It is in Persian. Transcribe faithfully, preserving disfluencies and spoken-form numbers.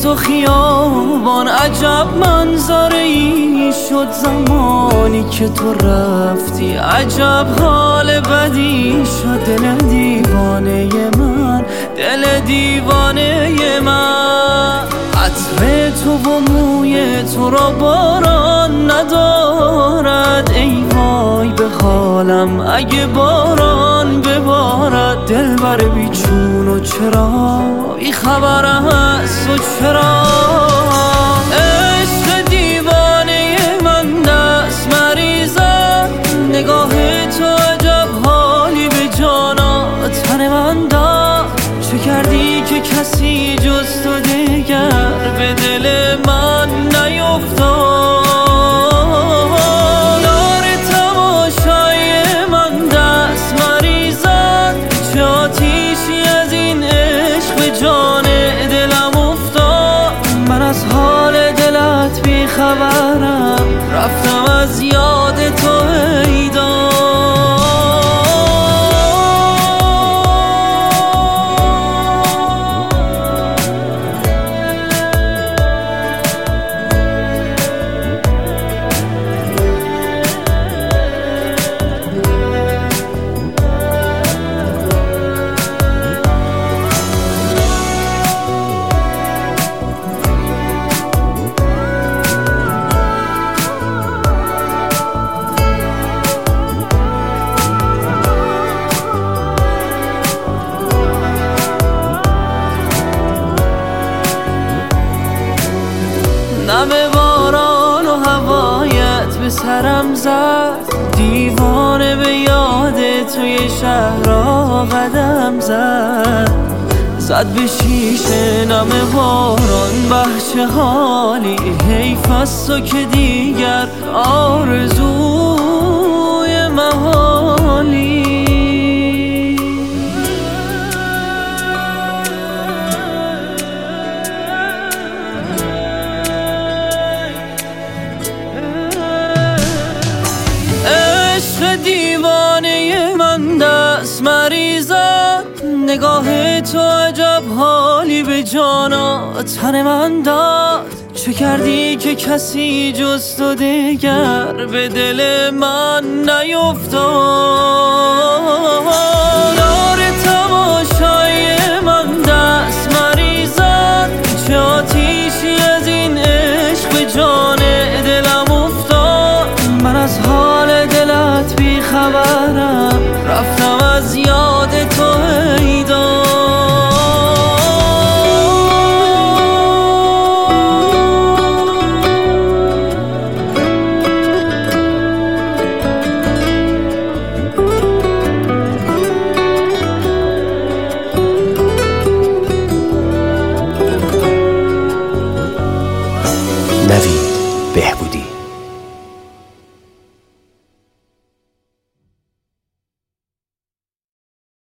و خیابان عجب منظری شد زمانی که تو رفتی. عجب حال بدی شد دل دیوانه من، دل دیوانه من. عطر تو و موی تو را باران ندارد، ای وای به حالم اگه باران ببارد. دلبر بیچون و چرا بی خبر هست و چرا عشق دیوانه من دست مریزد. نگاه تو عجب حالی به جانا تن من داد. چه کردی که کسی جز تو دیگر به دل من نیفتاد؟ دار تماشای من دست مریزد، چه آتیشی از این عشق به جان دلم افتاد. من از حال دلت بی خبرم، رفتم از یاد تو ایدان. نم باران و هوایت به سرم زد، دیوانه به یاد توی شهرها قدم زد. زد به شیشه نم باران بهچه حالی، حیف از تو که دیگر آرزوی محالی. دیوانه من دست مریزد، نگاه تو عجب حالی به جانا تن من داد. چه کردی که کسی جز تو دیگر به دل من نیفتاد؟